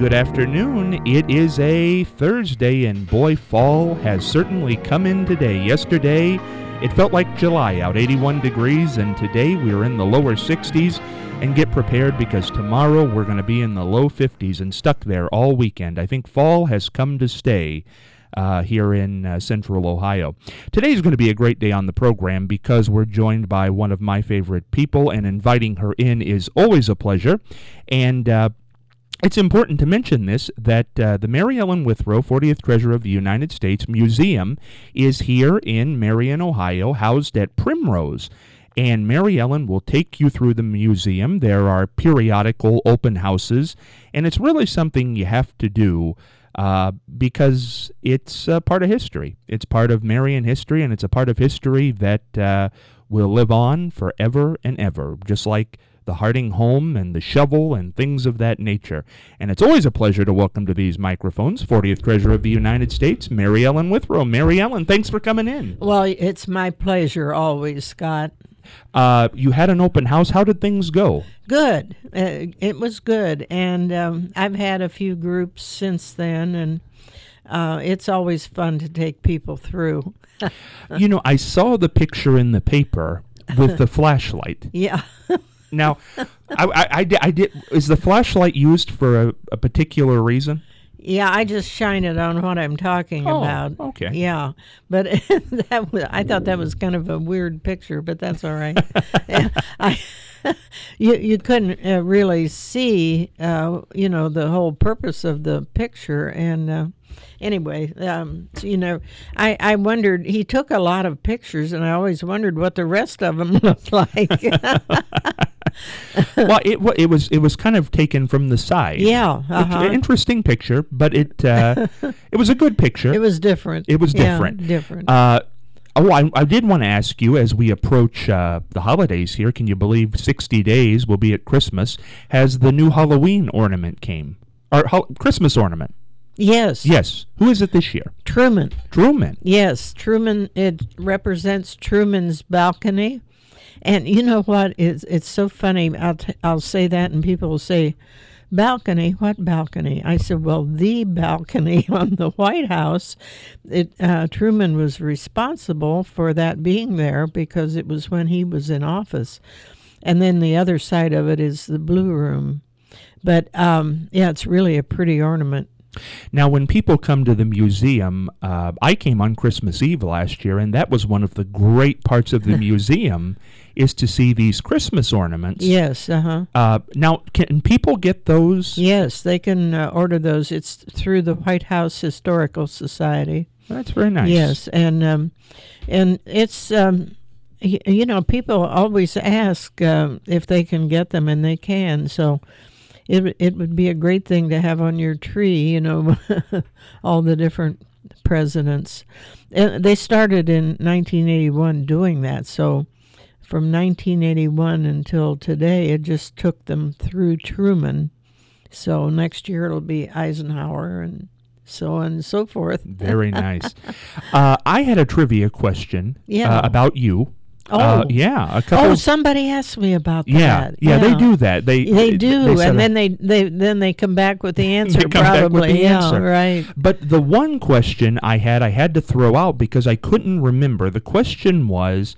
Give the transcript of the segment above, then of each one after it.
good afternoon. It is a Thursday, and boy, fall has certainly come in today. Yesterday, it felt like July out, 81 degrees, and today we're in the lower 60s. And get prepared because tomorrow we're going to be in the low 50s and stuck there all weekend. I think fall has come to stay here in central Ohio. Today's going to be a great day on the program because we're joined by one of my favorite people, and inviting her in is always a pleasure. And it's important to mention this, that the Mary Ellen Withrow 40th Treasure of the United States Museum is here in Marion, Ohio, housed at Primrose. And Mary Ellen will take you through the museum. There are periodical open houses, and it's really something you have to do because it's part of history. It's part of Marion history, and it's a part of history that will live on forever and ever, just like the Harding home and the shovel and things of that nature. And it's always a pleasure to welcome to these microphones 40th Treasure of the United States, Mary Ellen Withrow. Mary Ellen, thanks for coming in. Well, it's my pleasure always, Scott. You had an open house. How did things go? Good. It was good. And I've had a few groups since then, and it's always fun to take people through. You know, I saw the picture in the paper with the flashlight. Yeah. Now, I did. Is the flashlight used for a particular reason? Yeah, I just shine it on what I'm talking about. Okay. Yeah, but I thought that was kind of a weird picture, but that's all right. You couldn't really see, the whole purpose of the picture, and anyway, I wondered. He took a lot of pictures, and I always wondered what the rest of them looked like. Well, it was kind of taken from the side. Yeah, interesting picture, but it was a good picture. It was different. It was different. Yeah, different. I did want to ask you, as we approach the holidays here, can you believe 60 days will be at Christmas? Has the new Halloween ornament came? Or Christmas ornament? Yes. Yes. Who is it this year? Truman. Truman. Yes, Truman. It represents Truman's balcony. And you know what? It's so funny. I'll say that, and people will say, balcony? What balcony? I said, well, the balcony on the White House. Truman was responsible for that being there because it was when he was in office. And then the other side of it is the Blue Room. But, it's really a pretty ornament. Now, when people come to the museum, I came on Christmas Eve last year, and that was one of the great parts of the museum is to see these Christmas ornaments. Yes, now, can people get those? Yes, they can order those. It's through the White House Historical Society. That's very nice. Yes, and it's, people always ask if they can get them, and they can, so it would be a great thing to have on your tree, all the different presidents. And they started in 1981 doing that, so from 1981 until today, it just took them through Truman. So next year it'll be Eisenhower and so on and so forth. Very nice. I had a trivia question about you. A couple. Somebody asked me about that. Yeah, they do that. They do, and then they come back with the answer. They come back with the answer. Right. But the one question I had to throw out because I couldn't remember. The question was,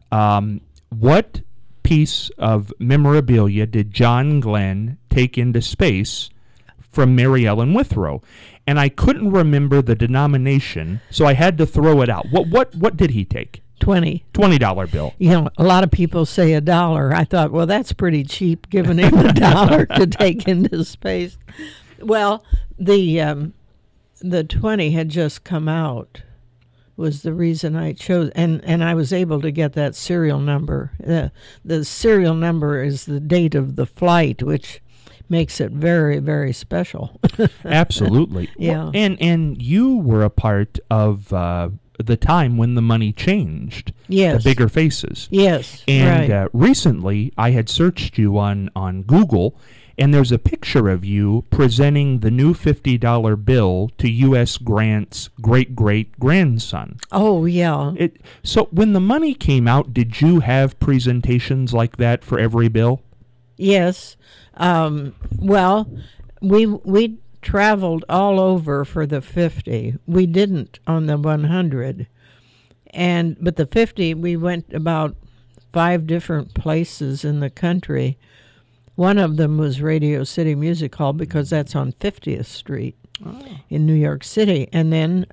what piece of memorabilia did John Glenn take into space from Mary Ellen Withrow? And I couldn't remember the denomination, so I had to throw it out. What did he take? $20 bill. A lot of people say $1. I thought, well, that's pretty cheap, giving him $1 to take into space. Well, the 20 had just come out, was the reason I chose, and I was able to get that serial number. The serial number is the date of the flight, which makes it very, very special. Absolutely. Yeah. And you were a part of the time when the money changed. Yes. The bigger faces. Yes. And right. Recently, I had searched you on Google, and there's a picture of you presenting the new $50 bill to U.S. Grant's great-great-grandson. Oh, yeah. So when the money came out, did you have presentations like that for every bill? Yes. Well, we traveled all over for the 50. We didn't on the 100. But the 50, we went about 5 different places in the country. One of them was Radio City Music Hall because that's on 50th Street in New York City. And then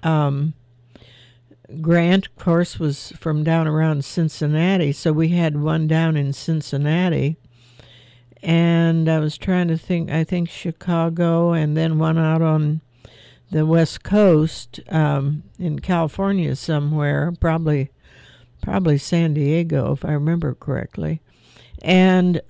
Grant, of course, was from down around Cincinnati, so we had one down in Cincinnati. And I was trying to think, I think Chicago, and then one out on the West Coast in California somewhere, probably San Diego, if I remember correctly. And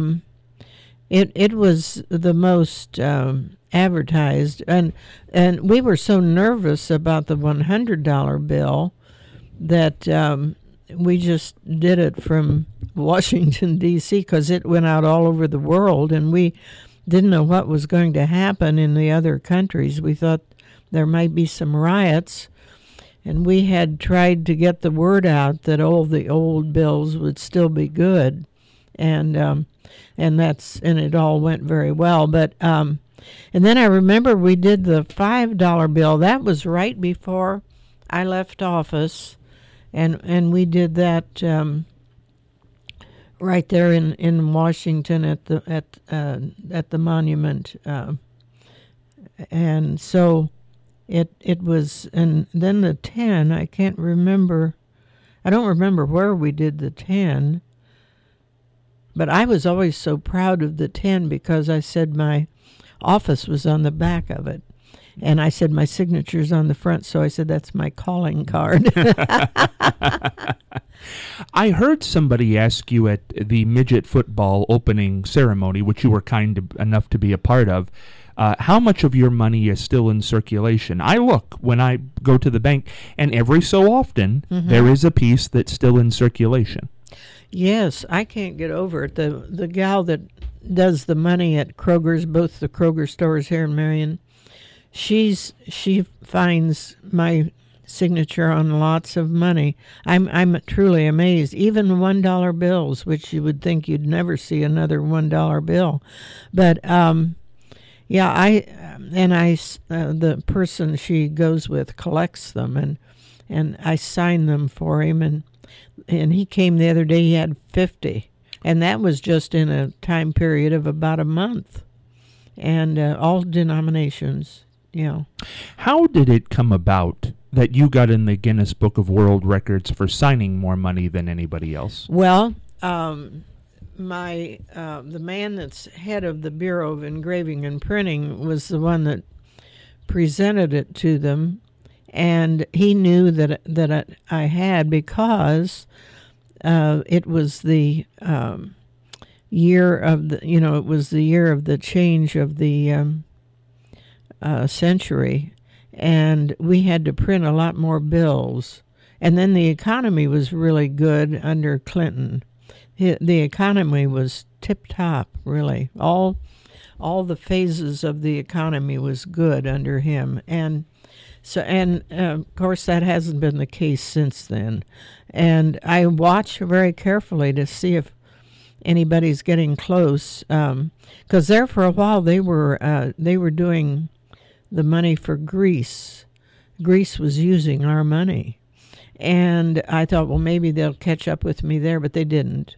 it was the most advertised, and we were so nervous about the $100 bill that we just did it from Washington, D.C., because it went out all over the world, and we didn't know what was going to happen in the other countries. We thought there might be some riots, and we had tried to get the word out that all the old bills would still be good, and it all went very well. But and then I remember we did the $5 bill. That was right before I left office, and we did that right there in Washington at the monument, and so it was. And then the 10, I can't remember. I don't remember where we did the 10, but I was always so proud of the 10 because I said my office was on the back of it. And I said my signature's on the front, so I said that's my calling card. I heard somebody ask you at the midget football opening ceremony, which you were kind enough to be a part of, how much of your money is still in circulation. I look when I go to the bank, and every so often there is a piece that's still in circulation. Yes, I can't get over it. The gal that does the money at Kroger's, both the Kroger stores here in Marion, she finds my signature on lots of money. I'm truly amazed. Even $1 bills, which you would think you'd never see another $1 bill, but the person she goes with collects them, and I sign them for him, and he came the other day. He had 50, and that was just in a time period of about a month, and all denominations. Yeah. How did it come about that you got in the Guinness Book of World Records for signing more money than anybody else? Well, the man that's head of the Bureau of Engraving and Printing was the one that presented it to them, and he knew that I had because it was the year of the change of the century, and we had to print a lot more bills. And then the economy was really good under Clinton. The economy was tip-top, really. All the phases of the economy was good under him. And so, of course, that hasn't been the case since then. And I watch very carefully to see if anybody's getting close, because there for a while they were doing the money for Greece. Greece was using our money. And I thought, well, maybe they'll catch up with me there, but they didn't,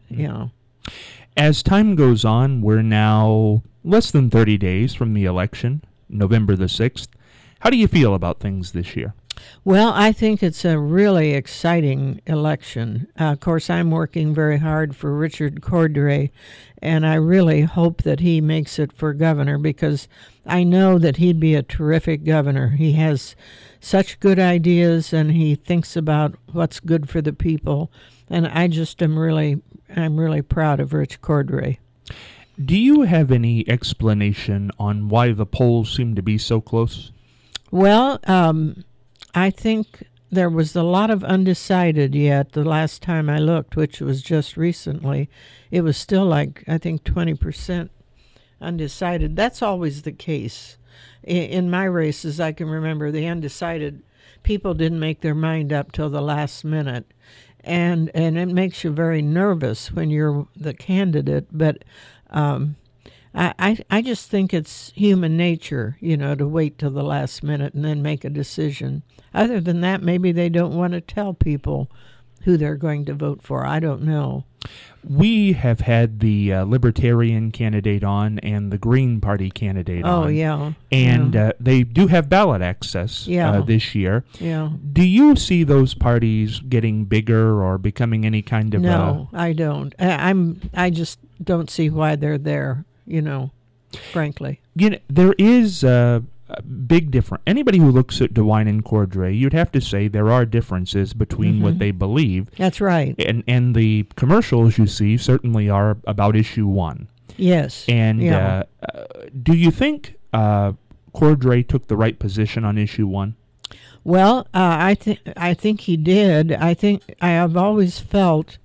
As time goes on, we're now less than 30 days from the election, November the 6th. How do you feel about things this year? Well, I think it's a really exciting election. Of course, I'm working very hard for Richard Cordray, and I really hope that he makes it for governor, because I know that he'd be a terrific governor. He has such good ideas, and he thinks about what's good for the people, and I'm really proud of Rich Cordray. Do you have any explanation on why the polls seem to be so close? Well, I think there was a lot of undecided yet the last time I looked, which was just recently. It was still like, I think, 20% undecided. That's always the case. In my races, I can remember the undecided people didn't make their mind up till the last minute. And it makes you very nervous when you're the candidate. But I just think it's human nature, to wait till the last minute and then make a decision. Other than that, maybe they don't want to tell people who they're going to vote for. I don't know. We have had the Libertarian candidate on and the Green Party candidate on. Oh, yeah. And they do have ballot access this year. Yeah. Do you see those parties getting bigger or becoming any kind of... No, I don't. I just don't see why they're there, frankly. There is a big difference. Anybody who looks at DeWine and Cordray, you'd have to say there are differences between what they believe. That's right. And the commercials you see certainly are about issue 1. Yes. And do you think Cordray took the right position on issue 1? Well, I think he did. I think I have always felt,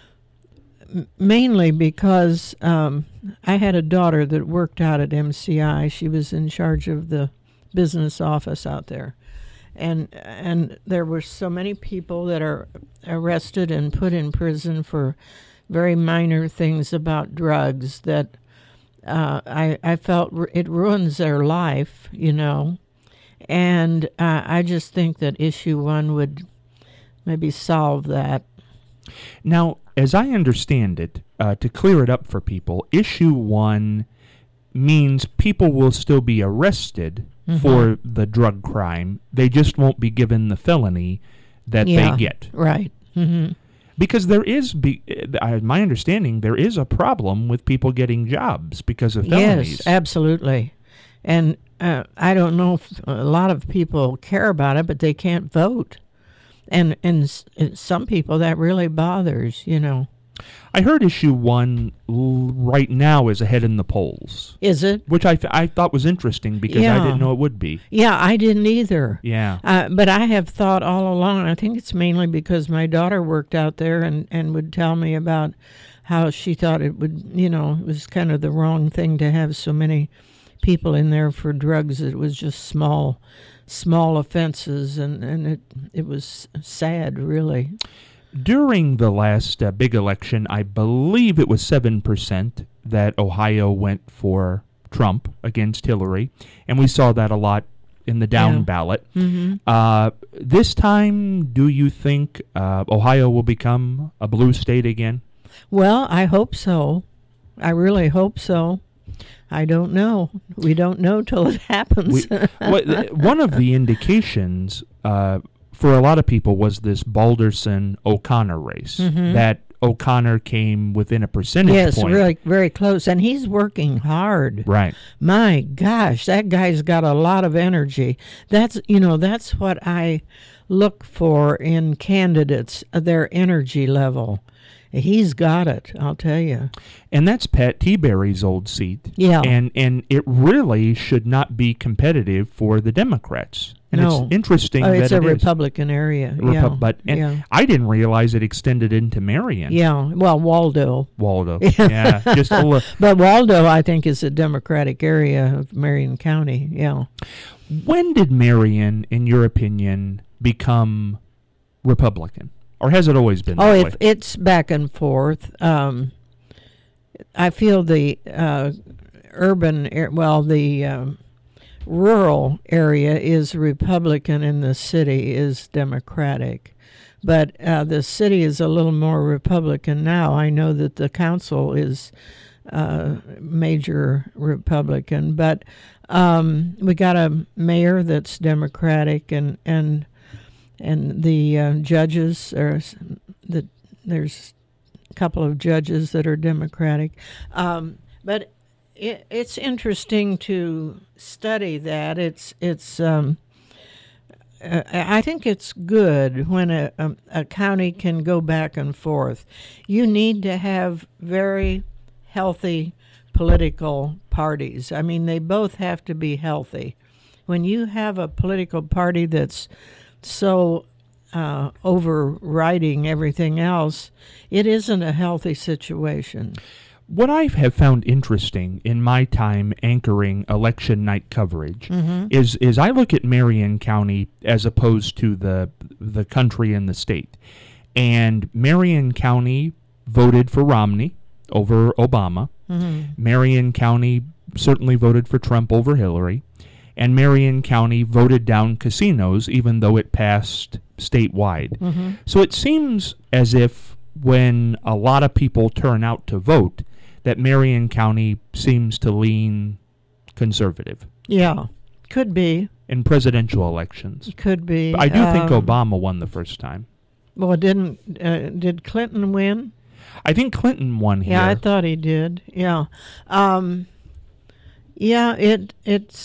mainly because I had a daughter that worked out at MCI. She was in charge of the business office out there. And there were so many people that are arrested and put in prison for very minor things about drugs that I felt it ruins their life, And I just think that issue 1 would maybe solve that. Now, as I understand it, to clear it up for people, issue 1 means people will still be arrested for the drug crime. They just won't be given the felony that they get. Right. Mm-hmm. Because there is, my understanding, there is a problem with people getting jobs because of felonies. Yes, absolutely. And I don't know if a lot of people care about it, but they can't vote. And some people that really bothers, I heard issue 1 right now is ahead in the polls. Is it? Which I thought was interesting because I didn't know it would be. Yeah, I didn't either. Yeah. But I have thought all along, I think it's mainly because my daughter worked out there and would tell me about how she thought it would, it was kind of the wrong thing to have so many people in there for drugs. It was just small offenses, and it was sad, really. During the last big election, I believe it was 7% that Ohio went for Trump against Hillary, and we saw that a lot in the down ballot. Mm-hmm. This time, do you think Ohio will become a blue state again? Well, I hope so. I really hope so. I don't know. We don't know till it happens. One of the indications for a lot of people was this Balderson-O'Connor race, that O'Connor came within a percentage point. Yes, really, very close, and he's working hard. Right. My gosh, that guy's got a lot of energy. That's what I look for in candidates, their energy level. He's got it, I'll tell you. And that's Pat Tiberi's old seat. Yeah. And it really should not be competitive for the Democrats. And no. It's interesting that it's a it Republican area. I didn't realize it extended into Marion. Yeah, well, Waldo. Yeah, just a little. But Waldo, I think, is a Democratic area of Marion County, yeah. When did Marion, in your opinion, become Republican? Or has it always been that way? It's back and forth. I feel the rural area is Republican and the city is Democratic. But the city is a little more Republican now. I know that the council is major Republican. But we got a mayor that's Democratic and the judges there's a couple of judges that are Democratic, but it's interesting to study that. I think it's good when a county can go back and forth. You need to have very healthy political parties. I mean, they both have to be healthy. When you have a political party that's so overriding everything else, it isn't a healthy situation. What I have found interesting in my time anchoring election night coverage is I look at Marion County as opposed to the country and the state. And Marion County voted for Romney over Obama, Marion County certainly voted for Trump over Hillary. And Marion County voted down casinos, even though it passed statewide. So it seems as if when a lot of people turn out to vote, that Marion County seems to lean conservative. Yeah, could be. In presidential elections. Could be. But I do think Obama won the first time. Well, did Clinton win? I think Clinton won here. Yeah, I thought he did. Yeah. Yeah, it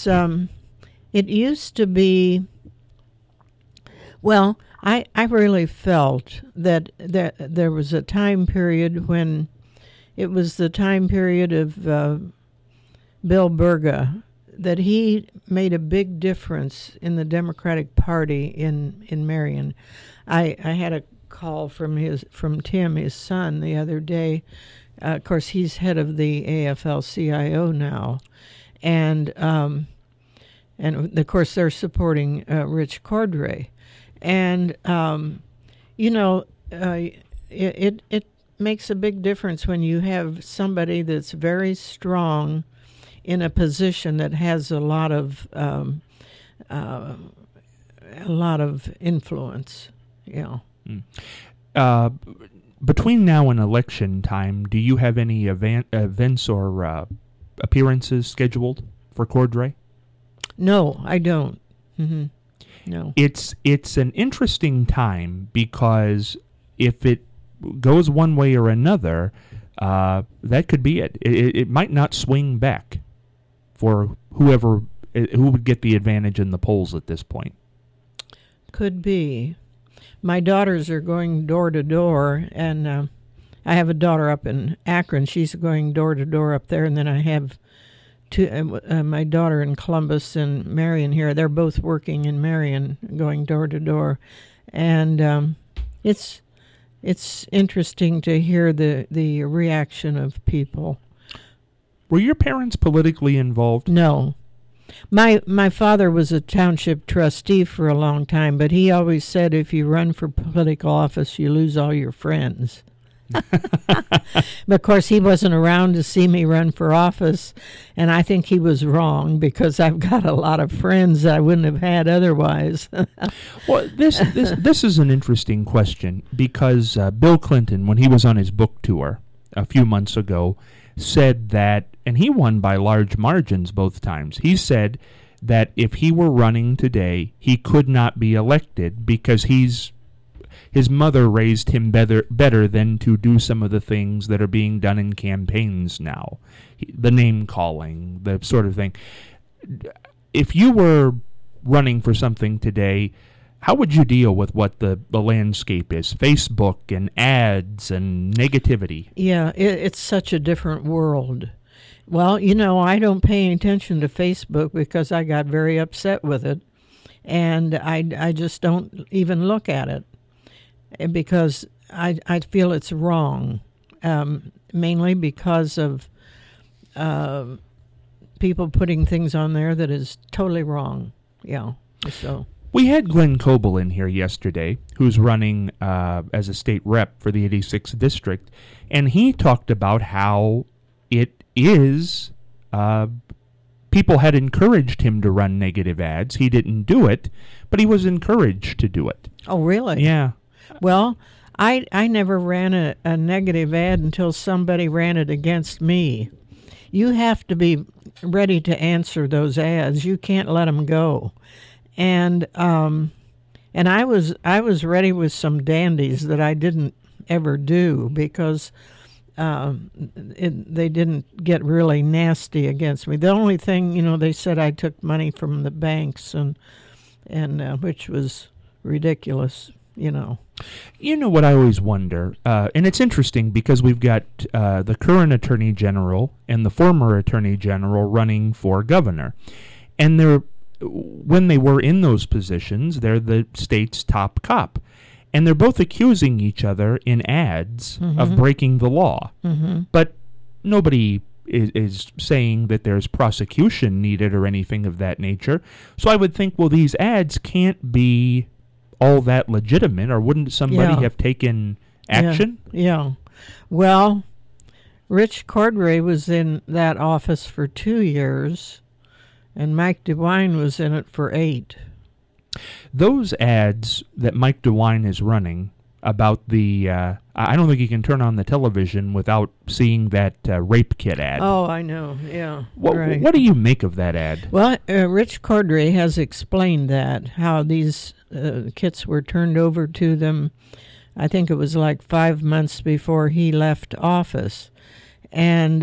used to be, well, I really felt that there was a time period when it was the time period of Bill Berga, that he made a big difference in the Democratic Party in Marion. I had a call from Tim, his son, the other day. Of course, he's head of the AFL-CIO now, and of course they're supporting Rich Cordray, and it makes a big difference when you have somebody that's very strong in a position that has a lot of influence. Yeah. Between now and election time, do you have any events or appearances scheduled for Cordray? No, I don't. No. It's an interesting time because if it goes one way or another, that could be it. It might not swing back for who would get the advantage in the polls at this point. Could be. My daughters are going door to door, and I have a daughter up in Akron. She's going door to door up there, and then I have my daughter in Columbus and Marion here. They're both working in Marion, going door to door, and it's interesting to hear the reaction of people. Were your parents politically involved? No. My father was a township trustee for a long time, but he always said if you run for political office, you lose all your friends. But of course, he wasn't around to see me run for office, and I think he was wrong because I've got a lot of friends I wouldn't have had otherwise. Well, this is an interesting question because Bill Clinton, when he was on his book tour a few months ago, said that, and he won by large margins both times, he said that if he were running today, he could not be elected because his mother raised him better than to do some of the things that are being done in campaigns now, the name-calling, the sort of thing. If you were running for something today, how would you deal with what the landscape is? Facebook and ads and negativity. Yeah, it's such a different world. Well, I don't pay any attention to Facebook because I got very upset with it, and I just don't even look at it because I feel it's wrong, mainly because of people putting things on there that is totally wrong. Yeah, so... We had Glenn Coble in here yesterday, who's running as a state rep for the 86th District, and he talked about how it is, people had encouraged him to run negative ads. He didn't do it, but he was encouraged to do it. Oh, really? Yeah. Well, I never ran a negative ad until somebody ran it against me. You have to be ready to answer those ads. You can't let them go. And I was ready with some dandies that I didn't ever do because they didn't get really nasty against me. The only thing, they said I took money from the banks and which was ridiculous, You know what I always wonder, and it's interesting because we've got the current Attorney General and the former Attorney General running for governor, and when they were in those positions, they're the state's top cop. And they're both accusing each other in ads of breaking the law. But nobody is saying that there's prosecution needed or anything of that nature. So I would think, well, these ads can't be all that legitimate, or wouldn't somebody have taken action? Yeah. Well, Rich Cordray was in that office for 2 years, and Mike DeWine was in it for 8. Those ads that Mike DeWine is running about the, I don't think you can turn on the television without seeing that rape kit ad. Oh, I know, yeah. What do you make of that ad? Well, Rich Cordray has explained that, how these kits were turned over to them. I think it was like 5 months before he left office. And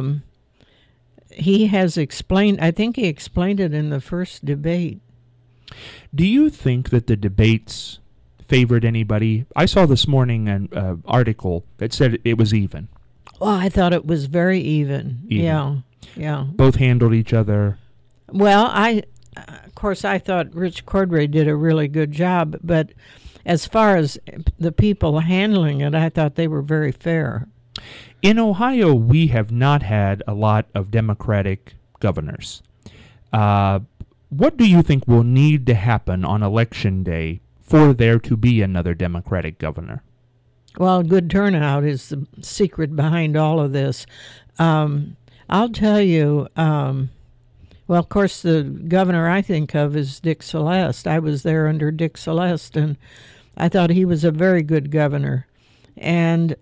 he has explained, I think he explained it in the first debate. Do you think that the debates favored anybody? I saw this morning an article that said it was even. Well, I thought it was very even. Yeah. Both handled each other. Well, of course, I thought Rich Cordray did a really good job, but as far as the people handling it, I thought they were very fair. In Ohio, we have not had a lot of Democratic governors. What do you think will need to happen on Election Day for there to be another Democratic governor? Well, good turnout is the secret behind all of this. I'll tell you, well, of course, the governor I think of is Dick Celeste. I was there under Dick Celeste, and I thought he was a very good governor. And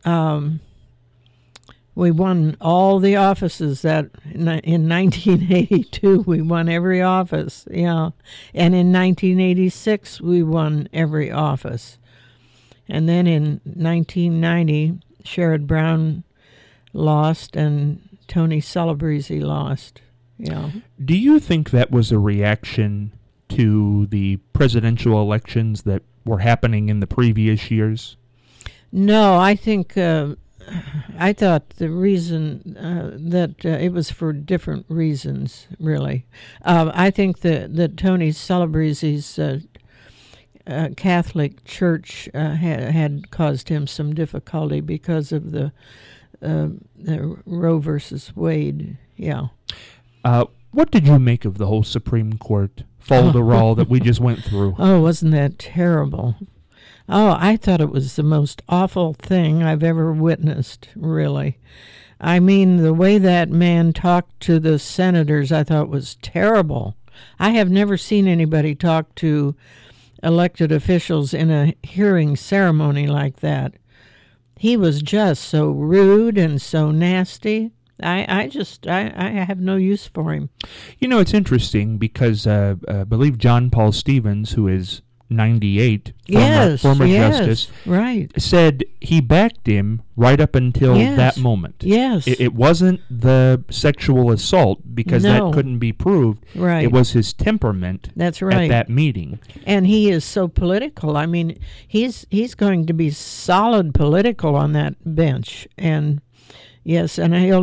we won all the offices that in 1982 we won every office, yeah. And in 1986 we won every office. And then in 1990 Sherrod Brown lost and Tony Celebrezze lost. Yeah. Do you think that was a reaction to the presidential elections that were happening in the previous years? No, I think I thought the reason that it was for different reasons, really. I think that Tony Celebrezze's Catholic Church had caused him some difficulty because of the Roe versus Wade. Yeah. What did you make of the whole Supreme Court falderall that we just went through? Oh, wasn't that terrible? Oh, I thought it was the most awful thing I've ever witnessed, really. I mean, the way that man talked to the senators, I thought was terrible. I have never seen anybody talk to elected officials in a hearing ceremony like that. He was just so rude and so nasty. I have no use for him. You know, it's interesting because I believe John Paul Stevens, who is 98, former justice, right, said he backed him right up until that moment. Yes. It wasn't the sexual assault because that couldn't be proved. Right. It was his temperament. That's right. At that meeting. And he is so political. I mean, he's going to be solid political on that bench. And yes, and it'll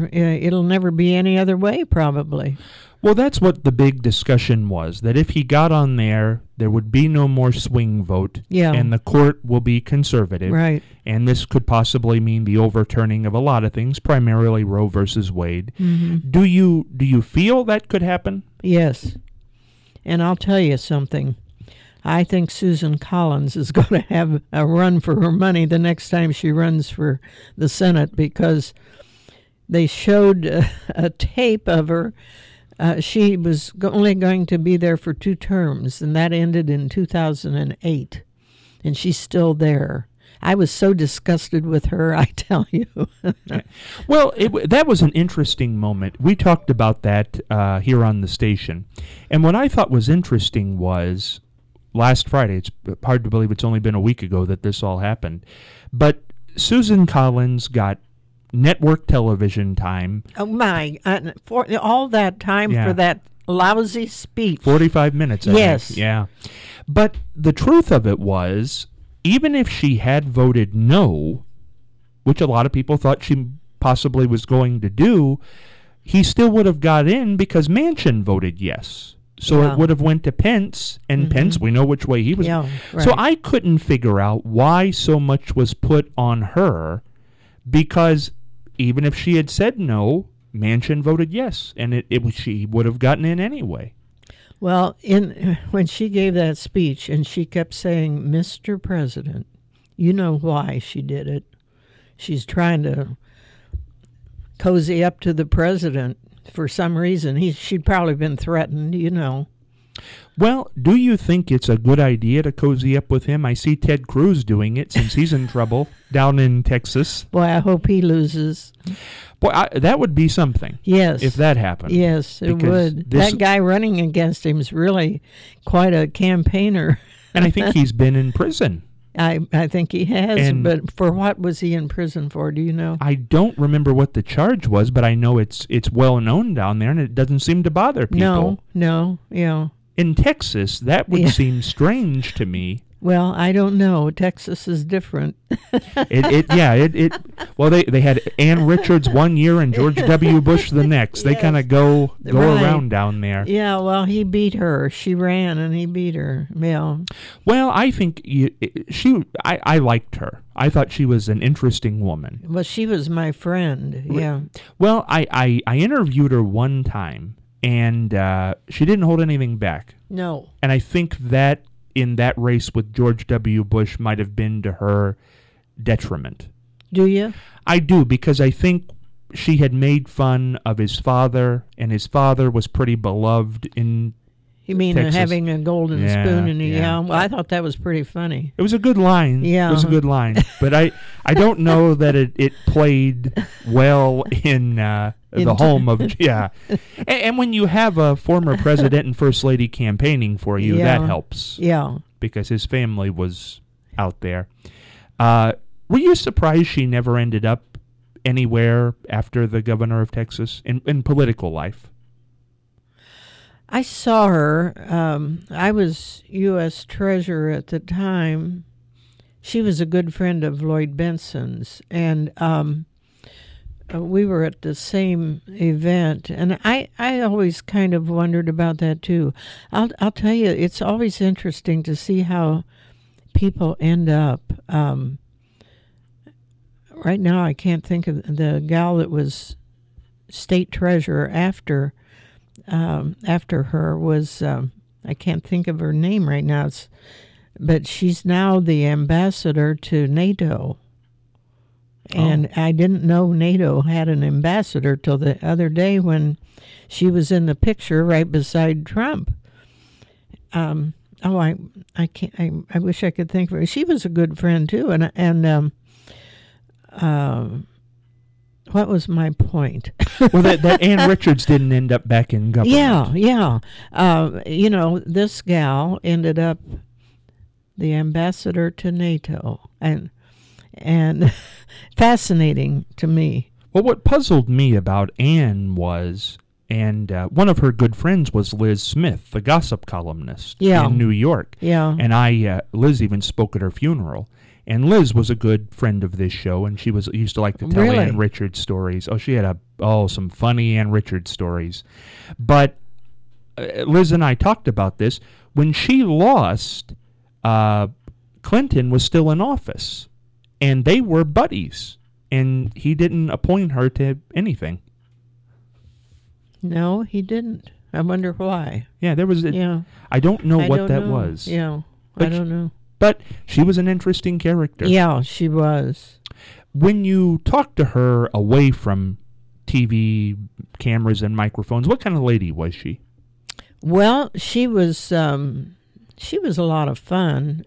never be any other way, probably. Well, that's what the big discussion was, that if he got on there would be no more swing vote, and the court will be conservative. Right. And this could possibly mean the overturning of a lot of things, primarily Roe versus Wade. Mm-hmm. Do you feel that could happen? Yes. And I'll tell you something. I think Susan Collins is going to have a run for her money the next time she runs for the Senate, because they showed a tape of her. She was only going to be there for 2 terms, and that ended in 2008, and she's still there. I was so disgusted with her, I tell you. Well, that was an interesting moment. We talked about that here on the station, and what I thought was interesting was last Friday. It's hard to believe it's only been a week ago that this all happened, but Susan Collins got network television time. Oh my! For all that time for that lousy speech. 45 minutes. Yes. Yeah. But the truth of it was, even if she had voted no, which a lot of people thought she possibly was going to do, he still would have got in because Manchin voted yes. So it would have went to Pence, and Pence, we know which way he was. Yeah, right. So I couldn't figure out why so much was put on her, because even if she had said no, Manchin voted yes, and she would have gotten in anyway. Well, when she gave that speech, and she kept saying, "Mr. President," you know why she did it. She's trying to cozy up to the president for some reason. She'd probably been threatened, you know. Well, do you think it's a good idea to cozy up with him? I see Ted Cruz doing it since he's in trouble down in Texas. Boy, I hope he loses. Boy, that would be something. Yes. If that happened. Yes, it Because would. That guy running against him is really quite a campaigner. And I think he's been in prison. I think he has, And but for what was he in prison for? Do you know? I don't remember what the charge was, but I know it's well known down there, and it doesn't seem to bother people. No, yeah. In Texas, that would Yeah. seem strange to me. Well, I don't know. Texas is different. Well, they had Ann Richards one year and George W. Bush the next. They Yes. kind of go Right. around down there. Yeah, well, he beat her. She ran and he beat her. Yeah. Well, I think I liked her. I thought she was an interesting woman. Well, she was my friend. Yeah. Well, I interviewed her one time, and she didn't hold anything back. No. And I think that in that race with George W. Bush might have been to her detriment. Do you? I do, because I think she had made fun of his father, and his father was pretty beloved in You mean Texas. having a golden Yeah, spoon in yeah. Well, I thought that was pretty funny. It was a good line. Yeah. It was a good line. But I don't know that it played well in the home of, yeah. And when you have a former president and first lady campaigning for you, that helps. Yeah. Because his family was out there. Were you surprised she never ended up anywhere after the governor of Texas in political life? I saw her. I was U.S. Treasurer at the time. She was a good friend of Lloyd Benson's, and we were at the same event. And I always kind of wondered about that too. I'll tell you, it's always interesting to see how people end up. Right now, I can't think of the gal that was state treasurer after her was, I can't think of her name right now, but she's now the ambassador to NATO. And I didn't know NATO had an ambassador till the other day when she was in the picture right beside Trump. I can't. I wish I could think of her. She was a good friend too, and what was my point? Well, that Ann Richards didn't end up back in government. Yeah. This gal ended up the ambassador to NATO, and fascinating to me. Well, what puzzled me about Ann was, and one of her good friends was Liz Smith, the gossip columnist in New York. Yeah. And Liz even spoke at her funeral. And Liz was a good friend of this show, and she used to like to tell Ann Richards stories. Oh, she had some funny Ann Richards stories. But Liz and I talked about this. When she lost, Clinton was still in office, and they were buddies, and he didn't appoint her to anything. No, he didn't. I wonder why. Yeah, there was. I don't know what that was. Yeah, but I don't know. But she was an interesting character. Yeah, she was. When you talked to her away from TV cameras and microphones, what kind of lady was she? Well, she was a lot of fun.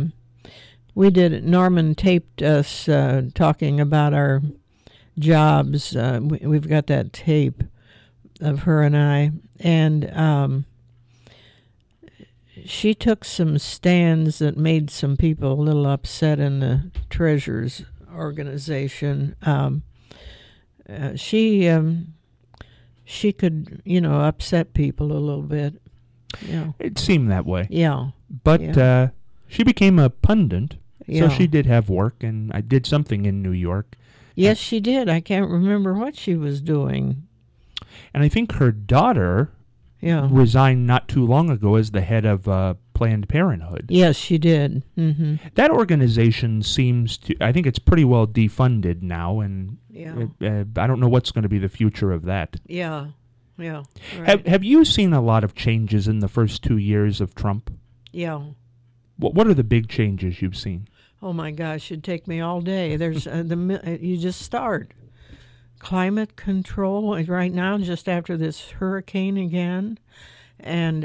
Norman taped us talking about our jobs. We've got that tape of her and I, and she took some stands that made some people a little upset in the Treasurers organization. She could, upset people a little bit. Yeah. It seemed that way. Yeah. But she became a pundit, Yeah. so she did have work, and I did something in New York. Yes, she did. I can't remember what she was doing. And I think her daughter resigned not too long ago as the head of Planned Parenthood. Yes, she did. Mm-hmm. That organization seems to, I think it's pretty well defunded now, and I don't know what's going to be the future of that. Yeah, yeah. Right. Have you seen a lot of changes in the first 2 years of Trump? Yeah. What are the big changes you've seen? Oh my gosh, it'd take me all day. There's you just start. climate control right now, just after this hurricane again, and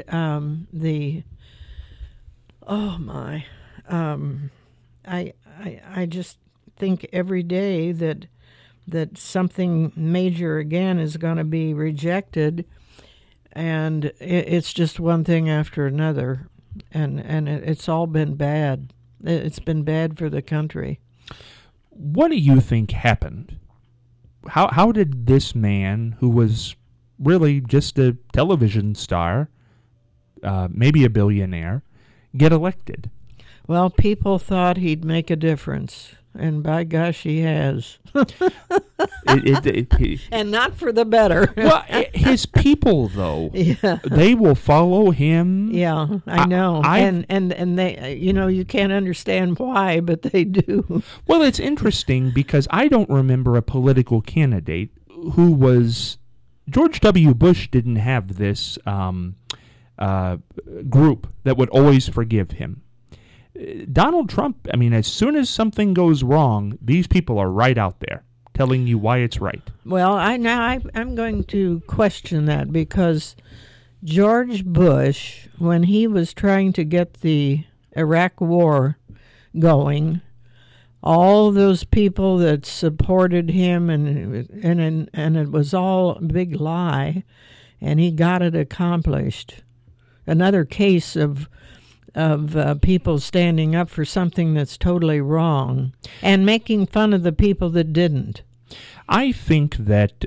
I just think every day that something major again is going to be rejected, and it's just one thing after another, and it's all been bad. It's been bad for the country. What do you think happened? How did this man, who was really just a television star, maybe a billionaire, get elected? Well, people thought he'd make a difference, and by gosh, he has. And not for the better. Well, his people, though, yeah, they will follow him. Yeah, I know. And they, you can't understand why, but they do. Well, it's interesting because I don't remember a political candidate who was... George W. Bush didn't have this group that would always forgive him. Donald Trump, I mean, as soon as something goes wrong, these people are right out there telling you why it's right. Well, I'm going to question that, because George Bush, when he was trying to get the Iraq War going, all those people that supported him, and it was all a big lie, and he got it accomplished. Another case of people standing up for something that's totally wrong and making fun of the people that didn't. I think that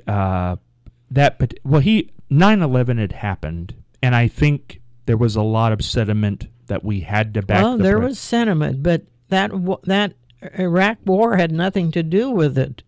9/11 had happened, and I think there was a lot of sentiment that we had to back. Well, there was sentiment, but that Iraq War had nothing to do with it.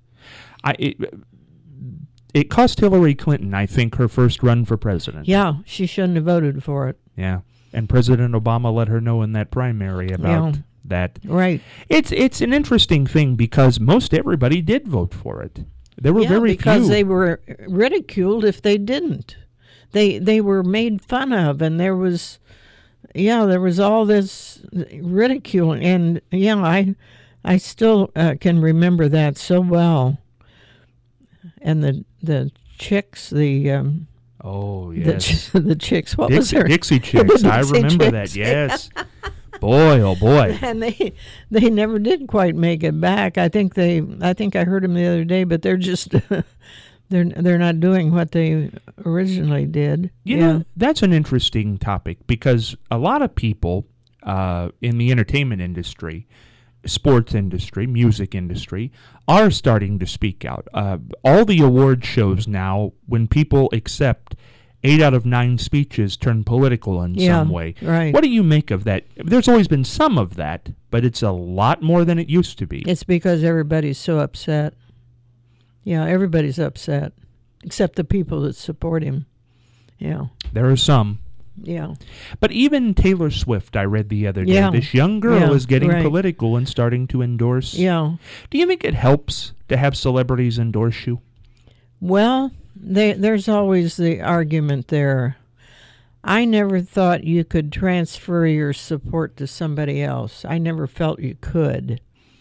It cost Hillary Clinton, I think, her first run for president. Yeah, she shouldn't have voted for it. Yeah. And President Obama let her know in that primary about that. Right. It's an interesting thing because most everybody did vote for it. There were very few. Because they were ridiculed if they didn't. They were made fun of, and there was all this ridicule, and I still can remember that so well. And the chicks, oh, yes. The chicks. What was her? Dixie Chicks. I remember that, yes. Boy, oh boy. And they never did quite make it back. I think I heard them the other day, but they're just they're not doing what they originally did. You know, that's an interesting topic because a lot of people in the entertainment industry, sports industry, music industry, are starting to speak out. All the award shows now, when people accept 8 out of 9 speeches turn political in some way. Right. What do you make of that? There's always been some of that, but it's a lot more than it used to be. It's because everybody's so upset. Yeah, everybody's upset, except the people that support him. Yeah. There are some. Yeah. But even Taylor Swift, I read the other day, this young girl is getting political and starting to endorse. Yeah. Do you think it helps to have celebrities endorse you? Well, there's always the argument there. I never thought you could transfer your support to somebody else. I never felt you could.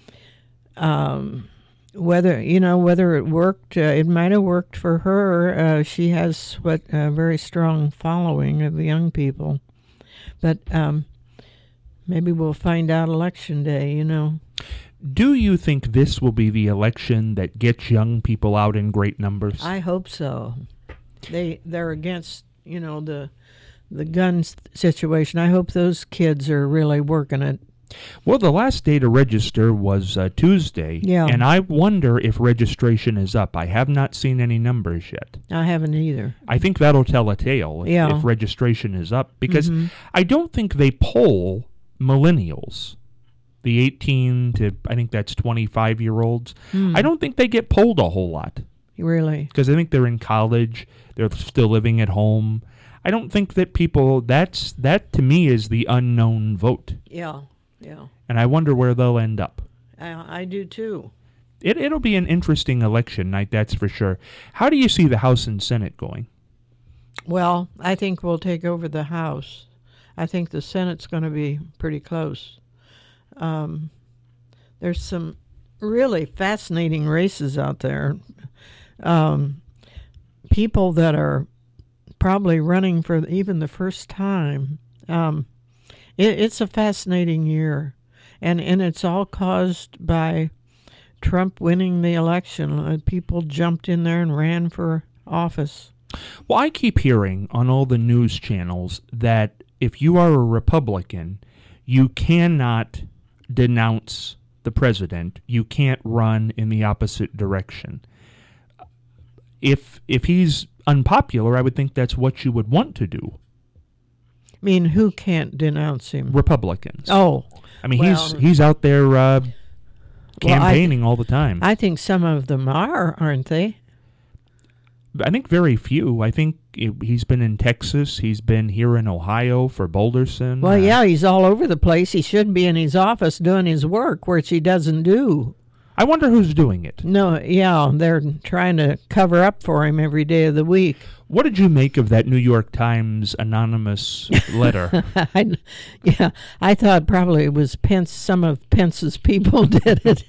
Whether it worked, it might have worked for her. She has a very strong following of the young people. But maybe we'll find out election day, Do you think this will be the election that gets young people out in great numbers? I hope so. They're against, the gun situation. I hope those kids are really working it. Well, the last day to register was Tuesday, and I wonder if registration is up. I have not seen any numbers yet. I haven't either. I think that'll tell a tale if registration is up, because I don't think they poll millennials, the 18 to, I think that's 25-year-olds. I don't think they get polled a whole lot. Really? Because I think they're in college, they're still living at home. I don't think that that to me is the unknown vote. Yeah. And I wonder where they'll end up. I do too. It'll be an interesting election night, that's for sure. How do you see the House and Senate going? Well, I think we'll take over the House. I think the Senate's going to be pretty close. There's some really fascinating races out there. people that are probably running for even the first time. It's a fascinating year, and it's all caused by Trump winning the election. People jumped in there and ran for office. Well, I keep hearing on all the news channels that if you are a Republican, you cannot denounce the president. You can't run in the opposite direction. If he's unpopular, I would think that's what you would want to do. I mean, who can't denounce him? Republicans. Oh. I mean, he's out there campaigning all the time. I think some of them aren't they? I think very few. I think he's been in Texas. He's been here in Ohio for Boulderson. Well, yeah, he's all over the place. He should be in his office doing his work, which he doesn't do. I wonder who's doing it. No, yeah, they're trying to cover up for him every day of the week. What did you make of that New York Times anonymous letter? I thought probably it was Pence. Some of Pence's people did it.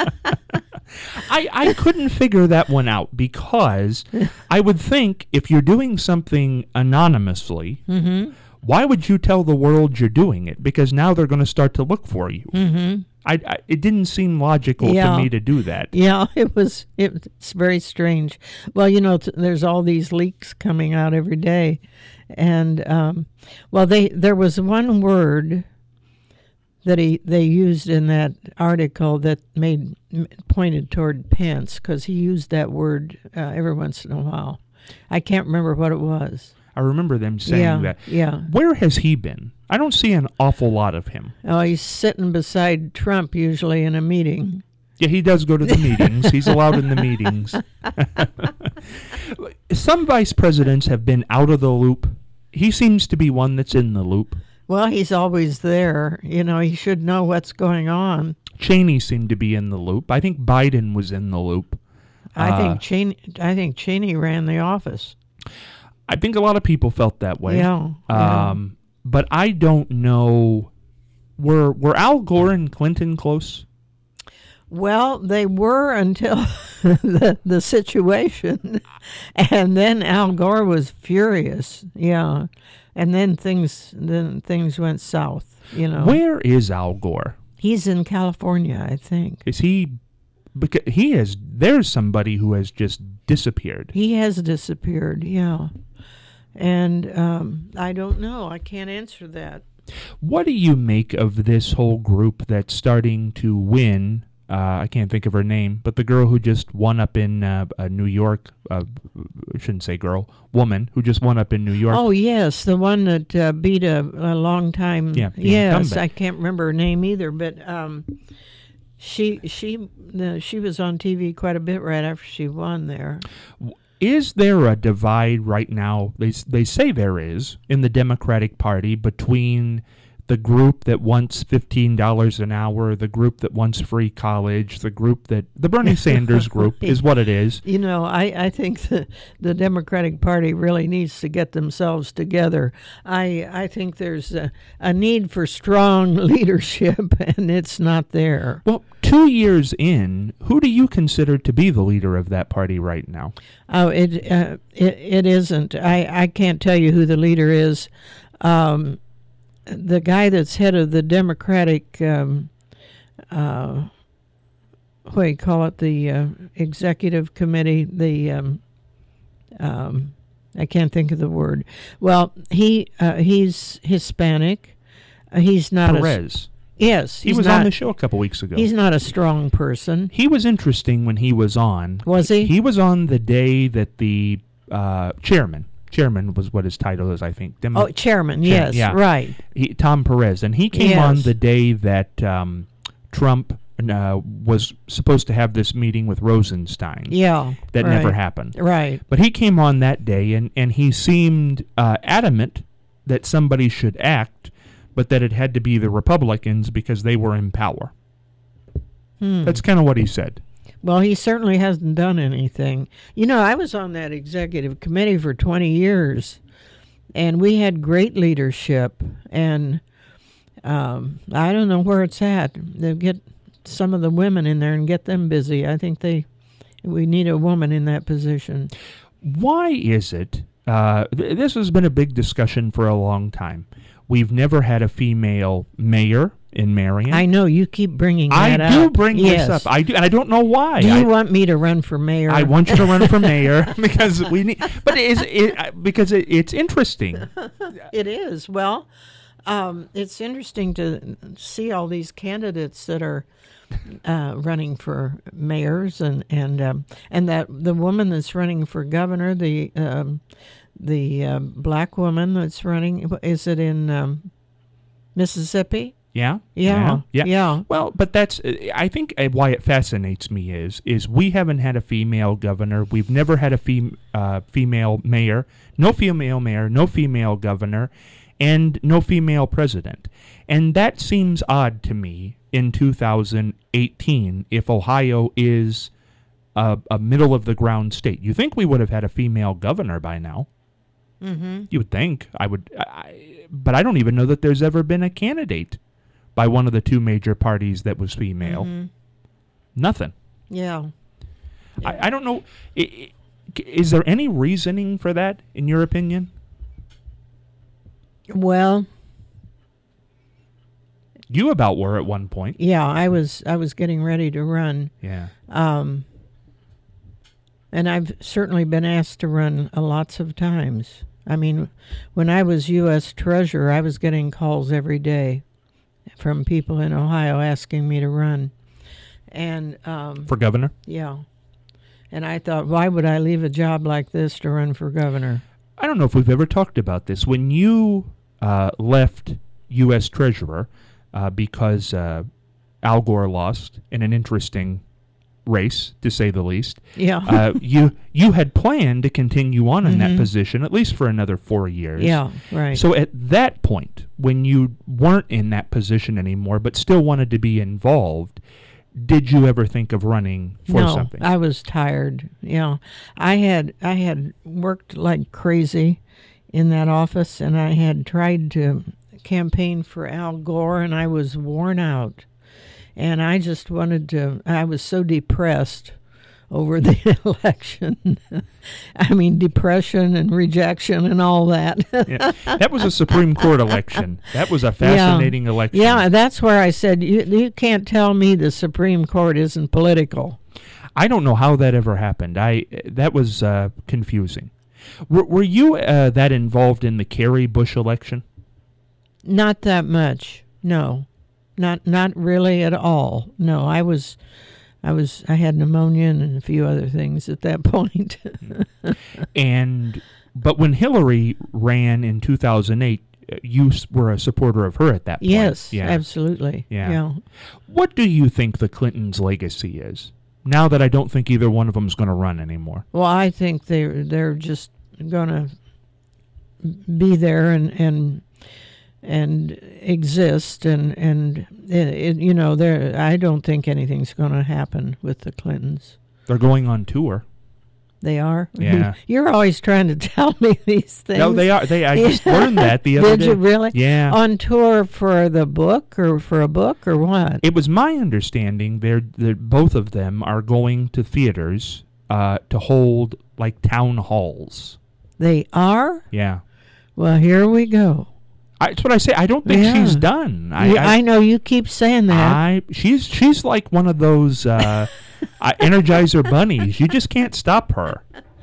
I couldn't figure that one out because I would think if you're doing something anonymously, why would you tell the world you're doing it? Because now they're going to start to look for you. Mm-hmm. It didn't seem logical to me to do that. Yeah, it's very strange. Well, there's all these leaks coming out every day. And, there was one word that they used in that article that pointed toward Pence, because he used that word every once in a while. I can't remember what it was. I remember them saying that. Yeah. Where has he been? I don't see an awful lot of him. Oh, he's sitting beside Trump usually in a meeting. Yeah, he does go to the meetings. He's allowed in the meetings. Some vice presidents have been out of the loop. He seems to be one that's in the loop. Well, he's always there. He should know what's going on. Cheney seemed to be in the loop. I think Biden was in the loop. I think Cheney ran the office. I think a lot of people felt that way. Yeah. But I don't know. Were Al Gore and Clinton close? Well, they were until the situation, and then Al Gore was furious. Yeah, and then things went south. Where is Al Gore? He's in California, I think. Is he? Because there's somebody who has just disappeared. He has disappeared. Yeah. And I don't know. I can't answer that. What do you make of this whole group that's starting to win? I can't think of her name, but the girl who just won up in New York, I shouldn't say girl, woman who just won up in New York. Oh, yes, the one that beat a long time. Yeah, yes, incumbent. I can't remember her name either, but she was on TV quite a bit right after she won there. Is there a divide right now? They say there is in the Democratic Party between the group that wants $15 an hour, the group that wants free college, the Bernie Sanders group is what it is. I think the Democratic Party really needs to get themselves together. I think there's a need for strong leadership, and it's not there. Well, 2 years in, who do you consider to be the leader of that party right now? Oh, it isn't. I can't tell you who the leader is. The guy that's head of the Democratic, what do you call it, the executive committee, I can't think of the word. Well, he's Hispanic. He's not Perez. Yes. He was on the show a couple weeks ago. He's not a strong person. He was interesting when he was on. Was he? He was on the day that the Chairman was what his title is, I think. Chairman, yes, yeah. Right. Tom Perez. And he came on the day that Trump was supposed to have this meeting with Rosenstein. Yeah. That never happened. Right. But he came on that day, and he seemed adamant that somebody should act, but that it had to be the Republicans because they were in power. That's kind of what he said. Well, he certainly hasn't done anything. I was on that executive committee for 20 years, and we had great leadership, and I don't know where it's at. They get some of the women in there and get them busy. I think it We need a woman in that position. Why is it? This has been a big discussion for a long time. We've never had a female mayor in Marion. I know you keep bringing that up. I do bring this up. I do, and I don't know why. Do you want me to run for mayor? I want you to run for mayor because we need. But because it's interesting. It is. Well, it's interesting to see all these candidates that are running for mayors, and that the woman that's running for governor, the black woman that's running, is it in Mississippi? Yeah. Well, but that's I think why it fascinates me is we haven't had a female governor. We've never had a female mayor, no female mayor, no female governor, and no female president. And that seems odd to me in 2018 if Ohio is a middle-of-the-ground state. You think we would have had a female governor by now. Mm-hmm. You would think. But I don't even know that there's ever been a candidate by one of the two major parties that was female. Mm-hmm. Nothing. Yeah. I don't know. Is there any reasoning for that, in your opinion? Well, you about were at one point. Yeah, I was getting ready to run. Yeah. And I've certainly been asked to run lots of times. I mean, when I was U.S. Treasurer, I was getting calls every day from people in Ohio asking me to run. And for governor? Yeah. And I thought, why would I leave a job like this to run for governor? I don't know if we've ever talked about this. When you left U.S. Treasurer because Al Gore lost in an interesting race, to say the least. Yeah. You had planned to continue on in that position at least for another 4 years. Yeah, right. So at that point, when you weren't in that position anymore but still wanted to be involved, did you ever think of running for something? No, I was tired. Yeah. I had worked like crazy in that office, and I had tried to campaign for Al Gore, and I was worn out. And I just I was so depressed over the election. I mean, depression and rejection and all that. Yeah. That was a Supreme Court election. That was a fascinating election. Yeah, that's where I said, you can't tell me the Supreme Court isn't political. I don't know how that ever happened. That was confusing. Were you that involved in the Kerry Bush election? Not that much, no. Not really at all. No, I had pneumonia and a few other things at that point. But when Hillary ran in 2008, you were a supporter of her at that point. Yes, absolutely. Yeah. What do you think the Clintons' legacy is? Now that I don't think either one of them is going to run anymore. Well, I think they're just going to be there and exist, and I don't think anything's going to happen with the Clintons. They're going on tour. They are? Yeah. You're always trying to tell me these things. No, they are. I just learned that the other day. Did you really? Yeah. On tour for the book or for a book or what? It was my understanding that both of them are going to theaters to hold like town halls. They are? Yeah. Well, here we go. That's what I say. I don't think she's done. I know you keep saying that. She's like one of those Energizer bunnies. You just can't stop her.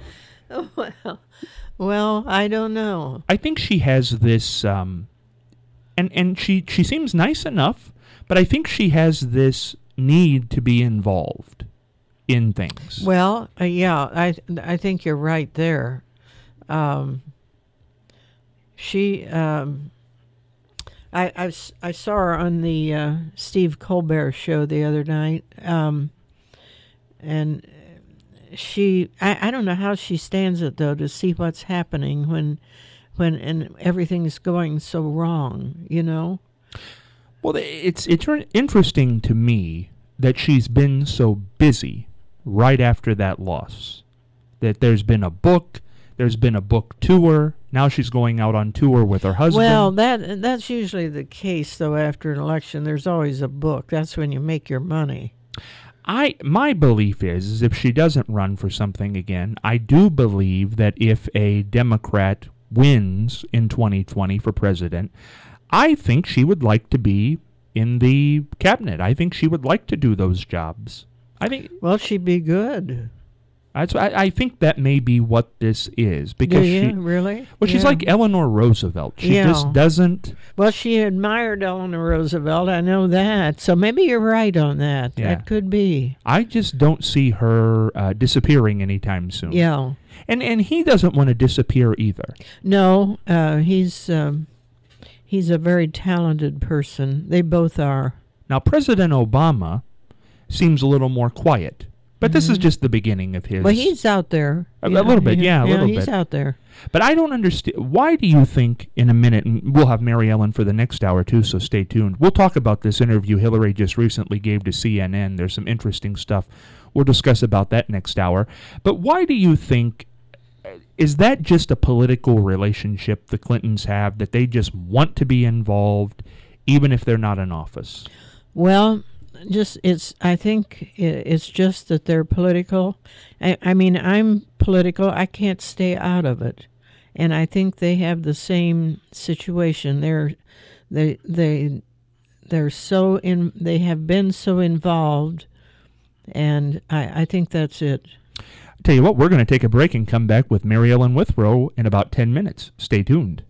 Well, I don't know. I think she has this, and she seems nice enough, but I think she has this need to be involved in things. Well, I think you're right there. She. I saw her on the Steve Colbert show the other night, and she I don't know how she stands it though to see what's happening when and everything's going so wrong, you know. Well, it's interesting to me that she's been so busy right after that loss. That there's been a book. There's been a book tour. Now she's going out on tour with her husband. Well, that's usually the case, though, after an election. There's always a book. That's when you make your money. My belief is if she doesn't run for something again, I do believe that if a Democrat wins in 2020 for president, I think she would like to be in the cabinet. I think she would like to do those jobs. Well, she'd be good. I think that may be what this is, because Do you really? Well, she's like Eleanor Roosevelt. She just doesn't. Well, she admired Eleanor Roosevelt. I know that. So maybe you're right on that. Yeah. That could be. I just don't see her disappearing anytime soon. Yeah. And he doesn't want to disappear either. No, he's a very talented person. They both are. Now, President Obama seems a little more quiet. But this is just the beginning of his... Well, he's out there. A little bit, a little bit. He's out there. But I don't understand... Why do you think, in a minute, and we'll have Mary Ellen for the next hour, too, so stay tuned. We'll talk about this interview Hillary just recently gave to CNN. There's some interesting stuff. We'll discuss about that next hour. But why do you think... Is that just a political relationship the Clintons have, that they just want to be involved, even if they're not in office? Well... I think it's just that they're political. I mean, I'm political. I can't stay out of it, and I think they have the same situation. They have been so involved, and I think that's it. Tell you what, we're going to take a break and come back with Mary Ellen Withrow in about 10 minutes. Stay tuned.